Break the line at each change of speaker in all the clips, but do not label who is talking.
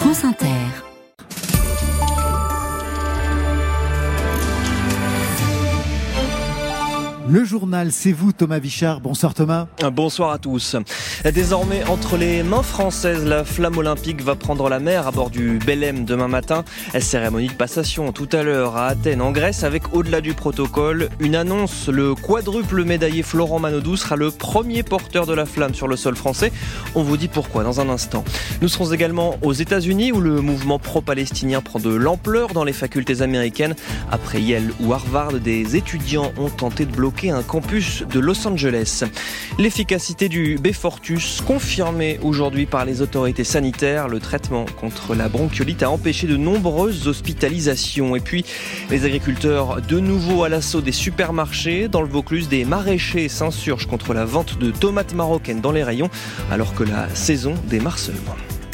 France Inter.
Le journal, c'est vous Thomas Vichard. Bonsoir Thomas.
Bonsoir à tous. Désormais, entre les mains françaises, la flamme olympique va prendre la mer à bord du Belém demain matin. Cérémonie de passation tout à l'heure à Athènes en Grèce avec, au-delà du protocole, une annonce. Le quadruple médaillé Florent Manodou sera le premier porteur de la flamme sur le sol français. On vous dit pourquoi dans un instant. Nous serons également aux États-Unis où le mouvement pro-palestinien prend de l'ampleur dans les facultés américaines. Après Yale ou Harvard, des étudiants ont tenté de bloquer un campus de Los Angeles. L'efficacité du Beyfortus confirmée aujourd'hui par les autorités sanitaires. Le traitement contre la bronchiolite a empêché de nombreuses hospitalisations. Et puis, les agriculteurs de nouveau à l'assaut des supermarchés. Dans le Vaucluse, des maraîchers s'insurgent contre la vente de tomates marocaines dans les rayons alors que la saison démarre seulement.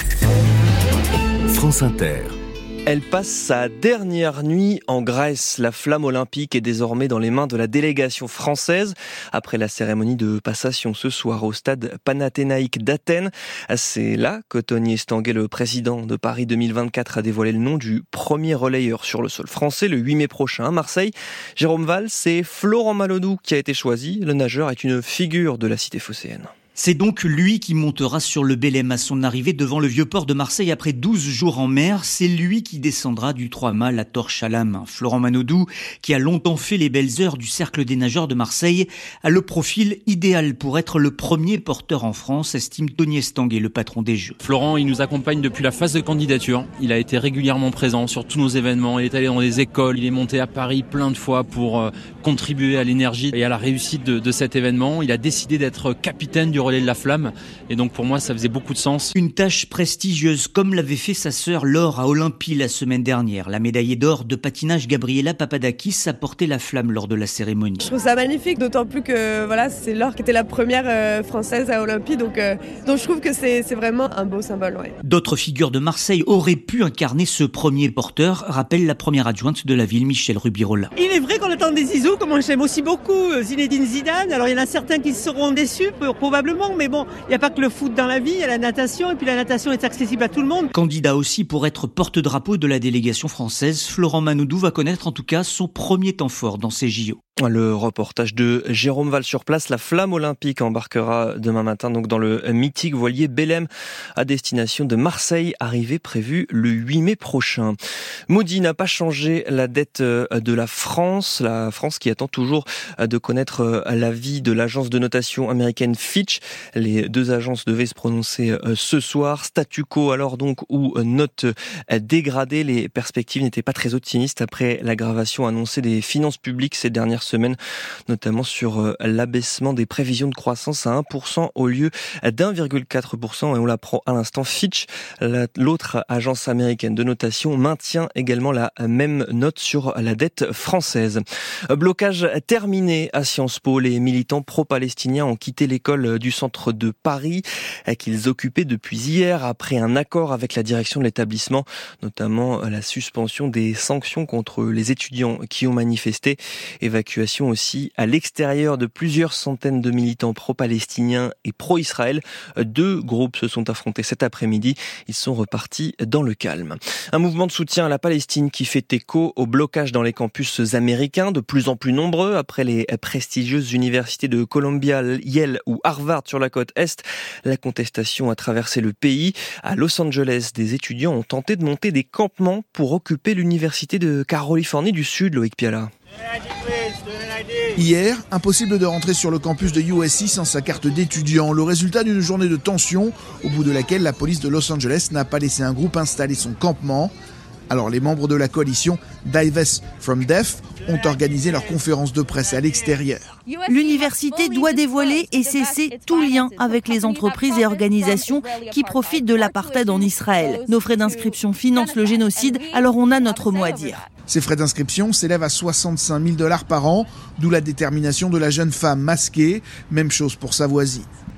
France Inter.
Elle passe sa dernière nuit en Grèce. La flamme olympique est désormais dans les mains de la délégation française. Après la cérémonie de passation ce soir au stade panathénaïque d'Athènes, c'est là que Tony Estanguet, le président de Paris 2024, a dévoilé le nom du premier relayeur sur le sol français le 8 mai prochain à Marseille. Jérôme Valls, c'est Florent Manodou qui a été choisi. Le nageur est une figure de la cité phocéenne.
C'est donc lui qui montera sur le Belém à son arrivée devant le Vieux-Port de Marseille après 12 jours en mer. C'est lui qui descendra du 3-mâts la torche à la main. Florent Manodou, qui a longtemps fait les belles heures du Cercle des nageurs de Marseille, a le profil idéal pour être le premier porteur en France, estime Tony Estanguet, le patron des Jeux.
Florent, il nous accompagne depuis la phase de candidature. Il a été régulièrement présent sur tous nos événements. Il est allé dans les écoles. Il est monté à Paris plein de fois pour contribuer à l'énergie et à la réussite de cet événement. Il a décidé d'être capitaine du relais de la flamme et donc pour moi ça faisait beaucoup de sens.
Une tâche prestigieuse comme l'avait fait sa sœur Laure à Olympie la semaine dernière. La médaillée d'or de patinage Gabriela Papadakis a porté la flamme lors de la cérémonie.
Je trouve ça magnifique, d'autant plus que c'est Laure qui était la première française à Olympie, donc je trouve que c'est vraiment un beau symbole. Ouais.
D'autres figures de Marseille auraient pu incarner ce premier porteur, rappelle la première adjointe de la ville, Michel Rubirola.
Il est vrai qu'on attend des Zizou, comme j'aime aussi beaucoup Zinedine Zidane. Alors il y en a certains qui seront déçus, probablement, mais bon, il n'y a pas que le foot dans la vie, il y a la natation, et puis la natation est accessible à tout le monde.
Candidat aussi pour être porte-drapeau de la délégation française, Florent Manodou va connaître en tout cas son premier temps fort dans ces JO.
Le reportage de Jérôme Valls sur place. La flamme olympique embarquera demain matin donc dans le mythique voilier Belém à destination de Marseille, arrivée prévue le 8 mai prochain. Moody's n'a pas changé la dette de la France qui attend toujours de connaître l'avis de l'agence de notation américaine Fitch. Les deux agences devaient se prononcer ce soir. Statu quo alors donc ou note dégradée. Les perspectives n'étaient pas très optimistes après l'aggravation annoncée des finances publiques ces dernières semaine, notamment sur l'abaissement des prévisions de croissance à 1% au lieu d'1,4%. Et on l'apprend à l'instant, Fitch, l'autre agence américaine de notation, maintient également la même note sur la dette française. Blocage terminé à Sciences Po. Les militants pro-palestiniens ont quitté l'école du centre de Paris qu'ils occupaient depuis hier après un accord avec la direction de l'établissement, notamment la suspension des sanctions contre les étudiants qui ont manifesté. Évacuation aussi à l'extérieur de plusieurs centaines de militants pro-palestiniens et pro-Israël. Deux groupes se sont affrontés cet après-midi. Ils sont repartis dans le calme. Un mouvement de soutien à la Palestine qui fait écho au blocage dans les campus américains, de plus en plus nombreux après les prestigieuses universités de Columbia, Yale ou Harvard sur la côte Est. La contestation a traversé le pays. À Los Angeles, des étudiants ont tenté de monter des campements pour occuper l'université de Californie du Sud, Loïc Piala.
Hier, impossible de rentrer sur le campus de USC sans sa carte d'étudiant. Le résultat d'une journée de tension, au bout de laquelle la police de Los Angeles n'a pas laissé un groupe installer son campement. Alors les membres de la coalition Divest from Deaf ont organisé leur conférence de presse à l'extérieur.
L'université doit dévoiler et cesser tout lien avec les entreprises et organisations qui profitent de l'apartheid en Israël. Nos frais d'inscription financent le génocide, alors on a notre mot à dire.
Ces frais d'inscription s'élèvent à $65 000 par an, d'où la détermination de la jeune femme masquée. Même chose pour sa voisine.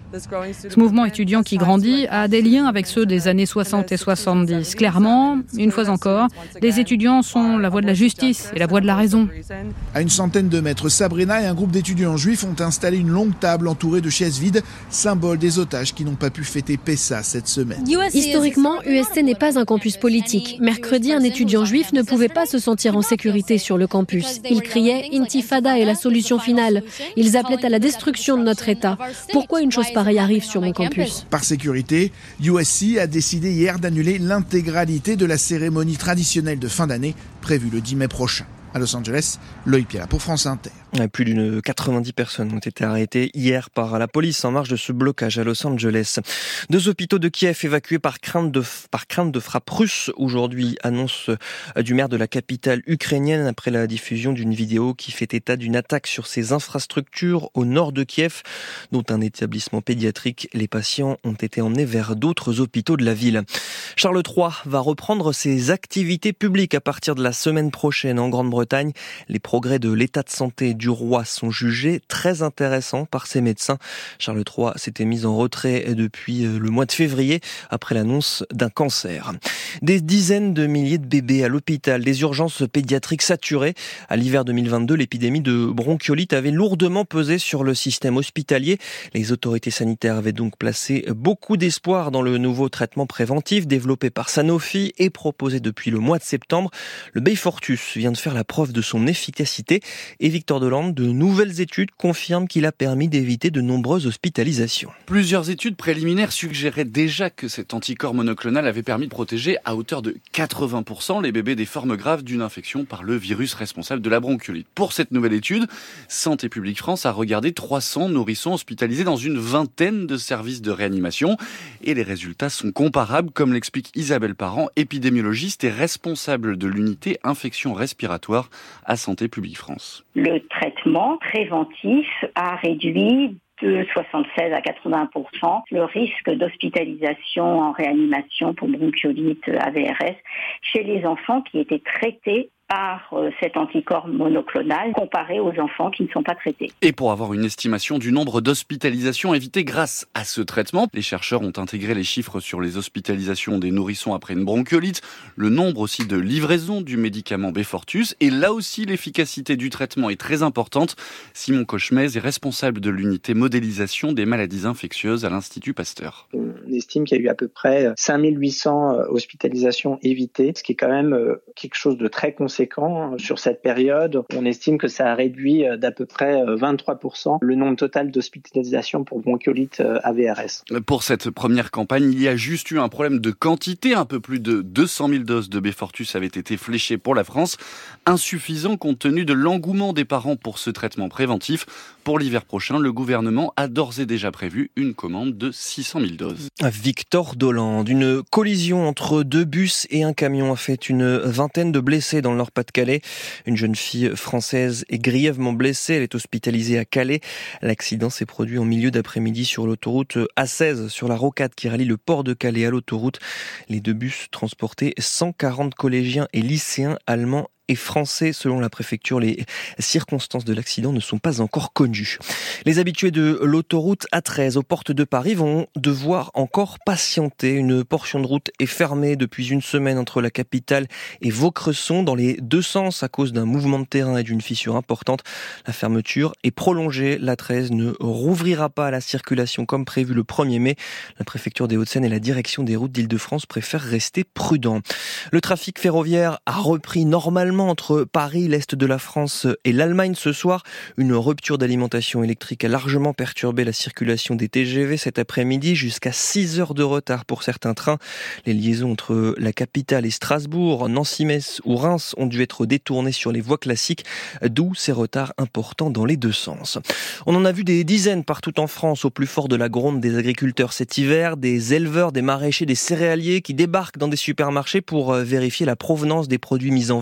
Ce mouvement étudiant qui grandit a des liens avec ceux des années 60 et 70. Clairement, une fois encore, les étudiants sont la voix de la justice et la voix de la raison.
À une centaine de mètres, Sabrina et un groupe d'étudiants juifs ont installé une longue table entourée de chaises vides, symbole des otages qui n'ont pas pu fêter Pessa cette semaine.
Historiquement, UST n'est pas un campus politique. Mercredi, un étudiant juif ne pouvait pas se sentir en sécurité sur le campus. Il criait « Intifada est la solution finale ». Ils appelaient à la destruction de notre État. Pourquoi une chose pareille arrive sur mon campus ?
Par sécurité, USC a décidé hier d'annuler l'intégralité de la cérémonie traditionnelle de fin d'année prévue le 10 mai prochain. À Los Angeles, Loïc Pierre pour France Inter.
Plus d'une 90 personnes ont été arrêtées hier par la police en marge de ce blocage à Los Angeles. 2 hôpitaux de Kiev évacués par crainte de frappe russe aujourd'hui, annonce du maire de la capitale ukrainienne après la diffusion d'une vidéo qui fait état d'une attaque sur ses infrastructures au nord de Kiev, dont un établissement pédiatrique. Les patients ont été emmenés vers d'autres hôpitaux de la ville. Charles III va reprendre ses activités publiques à partir de la semaine prochaine en Grande-Bretagne. Les progrès de l'état de santé du roi sont jugés très intéressants par ses médecins. Charles III s'était mis en retrait depuis le mois de février après l'annonce d'un cancer. Des dizaines de milliers de bébés à l'hôpital, des urgences pédiatriques saturées. À l'hiver 2022, l'épidémie de bronchiolite avait lourdement pesé sur le système hospitalier. Les autorités sanitaires avaient donc placé beaucoup d'espoir dans le nouveau traitement préventif développé par Sanofi et proposé depuis le mois de septembre. Le Beyfortus vient de faire la preuve de son efficacité et Victor Delande, de nouvelles études confirment qu'il a permis d'éviter de nombreuses hospitalisations.
Plusieurs études préliminaires suggéraient déjà que cet anticorps monoclonal avait permis de protéger à hauteur de 80% les bébés des formes graves d'une infection par le virus responsable de la bronchiolite. Pour cette nouvelle étude, Santé publique France a regardé 300 nourrissons hospitalisés dans une vingtaine de services de réanimation et les résultats sont comparables, comme l'explique Isabelle Parent, épidémiologiste et responsable de l'unité infection respiratoire à Santé publique France.
Le traitement préventif a réduit de 76 à 80% le risque d'hospitalisation en réanimation pour bronchiolite AVRS chez les enfants qui étaient traités par cet anticorps monoclonal comparé aux enfants qui ne sont pas traités.
Et pour avoir une estimation du nombre d'hospitalisations évitées grâce à ce traitement, les chercheurs ont intégré les chiffres sur les hospitalisations des nourrissons après une bronchiolite, le nombre aussi de livraisons du médicament Beyfortus, et là aussi l'efficacité du traitement est très importante. Simon Cochemez est responsable de l'unité modélisation des maladies infectieuses à l'Institut Pasteur.
On estime qu'il y a eu à peu près 5800 hospitalisations évitées, ce qui est quand même quelque chose de très conséquent sur cette période. On estime que ça a réduit d'à peu près 23% le nombre total d'hospitalisations pour bronchiolite AVRS.
Pour cette première campagne, il y a juste eu un problème de quantité. Un peu plus de 200 000 doses de Beyfortus avaient été fléchées pour la France, insuffisant compte tenu de l'engouement des parents pour ce traitement préventif. Pour l'hiver prochain, le gouvernement a d'ores et déjà prévu une commande de 600 000 doses.
Victor Delande, une collision entre 2 bus et un camion a fait une vingtaine de blessés dans le Nord-Pas-de-Calais. Une jeune fille française est grièvement blessée, elle est hospitalisée à Calais. L'accident s'est produit en milieu d'après-midi sur l'autoroute A16, sur la rocade qui relie le port de Calais à l'autoroute. Les 2 bus transportaient 140 collégiens et lycéens allemands et français. Selon la préfecture, les circonstances de l'accident ne sont pas encore connues. Les habitués de l'autoroute A13 aux portes de Paris vont devoir encore patienter. Une portion de route est fermée depuis une semaine entre la capitale et Vaucresson dans les 2 sens à cause d'un mouvement de terrain et d'une fissure importante. La fermeture est prolongée. L'A13 ne rouvrira pas à la circulation comme prévu le 1er mai. La préfecture des Hauts-de-Seine et la direction des routes d'Île-de-France préfèrent rester prudents. Le trafic ferroviaire a repris normalement entre Paris, l'Est de la France et l'Allemagne ce soir. Une rupture d'alimentation électrique a largement perturbé la circulation des TGV cet après-midi, jusqu'à 6 heures de retard pour certains trains. Les liaisons entre la capitale et Strasbourg, Nancy-Metz ou Reims ont dû être détournées sur les voies classiques, d'où ces retards importants dans les 2 sens. On en a vu des dizaines partout en France, au plus fort de la gronde des agriculteurs cet hiver, des éleveurs, des maraîchers, des céréaliers qui débarquent dans des supermarchés pour vérifier la provenance des produits mis en vente.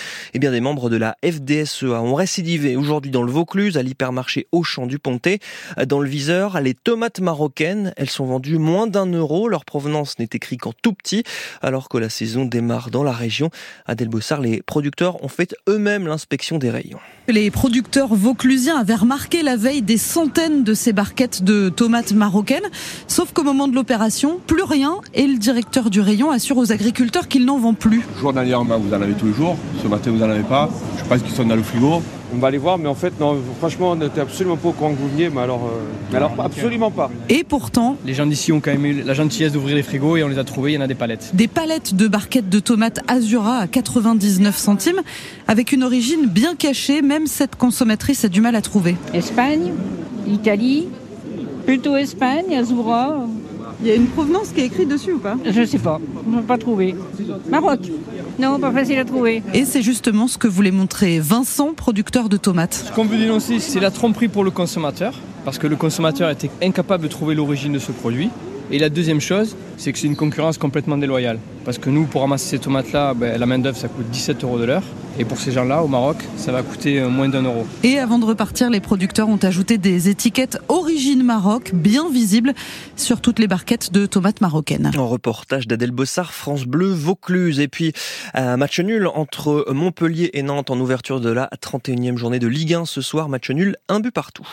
Eh bien, des membres de la FDSEA ont récidivé aujourd'hui dans le Vaucluse, à l'hypermarché Auchan du Pontet. Dans le viseur, les tomates marocaines, elles sont vendues moins d'€1. Leur provenance n'est écrite qu'en tout petit, alors que la saison démarre dans la région. À Delbossard, les producteurs ont fait eux-mêmes l'inspection des rayons.
Les producteurs vauclusiens avaient remarqué la veille des centaines de ces barquettes de tomates marocaines, sauf qu'au moment de l'opération, plus rien, et le directeur du rayon assure aux agriculteurs qu'ils n'en vendent plus.
Journalièrement, vous en avez tous les jours. Ce matin, vous n'en avez pas. Je pense qu'ils sont dans le frigo. On va aller voir, mais en fait, non, franchement, on n'était absolument pas au courant que vous veniez, mais alors absolument pas.
Et pourtant,
les gens d'ici ont quand même eu la gentillesse d'ouvrir les frigos et on les a trouvés, il y en a des palettes.
Des palettes de barquettes de tomates Azura à 99 centimes, avec une origine bien cachée, même cette consommatrice a du mal à trouver.
Espagne, Italie, plutôt Espagne, Azura.
Il y a une provenance qui est écrite dessus ou pas ?
Je sais pas, on n'a pas trouvé. Maroc. Non, pas facile à trouver.
Et c'est justement ce que voulait montrer Vincent, producteur de tomates.
Ce qu'on veut dénoncer, c'est la tromperie pour le consommateur, parce que le consommateur était incapable de trouver l'origine de ce produit. Et la deuxième chose, c'est que c'est une concurrence complètement déloyale. Parce que nous, pour ramasser ces tomates-là, la main-d'œuvre, ça coûte 17 € de l'heure. Et pour ces gens-là, au Maroc, ça va coûter moins d'€1.
Et avant de repartir, les producteurs ont ajouté des étiquettes Origine Maroc, bien visibles sur toutes les barquettes de tomates marocaines.
En reportage d'Adèle Bossard, France Bleu, Vaucluse. Et puis, un match nul entre Montpellier et Nantes en ouverture de la 31e journée de Ligue 1 ce soir. Match nul, 1 but partout.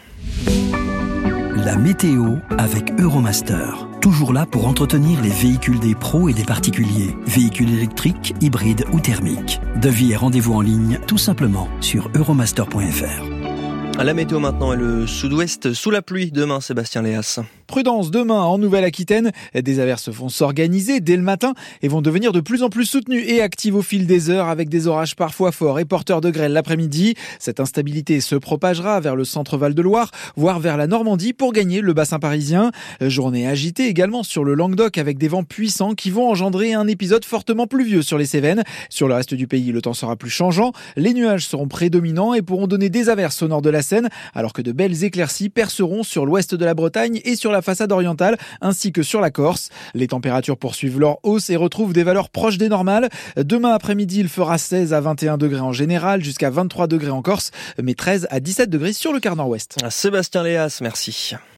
La météo avec Euromaster. Toujours là pour entretenir les véhicules des pros et des particuliers. Véhicules électriques, hybrides ou thermiques. Devis et rendez-vous en ligne, tout simplement sur euromaster.fr.
La météo maintenant et le sud-ouest sous la pluie demain, Sébastien Léas.
Prudence demain en Nouvelle-Aquitaine. Des averses vont s'organiser dès le matin et vont devenir de plus en plus soutenues et actives au fil des heures avec des orages parfois forts et porteurs de grêle l'après-midi. Cette instabilité se propagera vers le centre Val-de-Loire, voire vers la Normandie pour gagner le bassin parisien. Journée agitée également sur le Languedoc avec des vents puissants qui vont engendrer un épisode fortement pluvieux sur les Cévennes. Sur le reste du pays, le temps sera plus changeant. Les nuages seront prédominants et pourront donner des averses au nord de la Seine, alors que de belles éclaircies perceront sur l'ouest de la Bretagne et sur la façade orientale, ainsi que sur la Corse. Les températures poursuivent leur hausse et retrouvent des valeurs proches des normales. Demain après-midi, il fera 16 à 21 degrés en général, jusqu'à 23 degrés en Corse, mais 13 à 17 degrés sur le quart nord-ouest.
Sébastien Léas, merci.